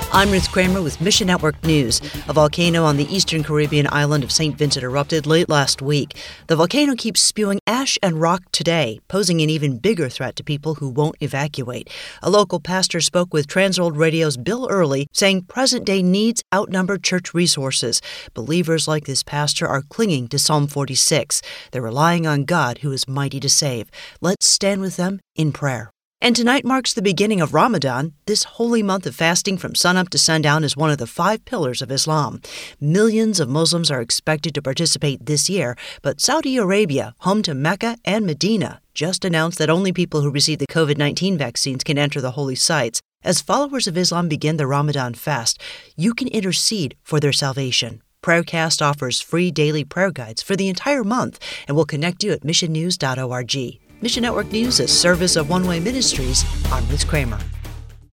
I'm Ruth Kramer with Mission Network News. A volcano on the eastern Caribbean island of St. Vincent erupted late last week. The volcano keeps spewing ash and rock today, posing an even bigger threat to people who won't evacuate. A local pastor spoke with Transworld Radio's Bill Early, saying present-day needs outnumber church resources. Believers like this pastor are clinging to Psalm 46. They're relying on God, who is mighty to save. Let's stand with them in prayer. And tonight marks the beginning of Ramadan. This holy month of fasting from sunup to sundown is one of the 5 pillars of Islam. Millions of Muslims are expected to participate this year, but Saudi Arabia, home to Mecca and Medina, just announced that only people who receive the COVID-19 vaccines can enter the holy sites. As followers of Islam begin the Ramadan fast, you can intercede for their salvation. Prayercast offers free daily prayer guides for the entire month and will connect you at missionnews.org. Mission Network News, a service of One Way Ministries. I'm Ruth Kramer.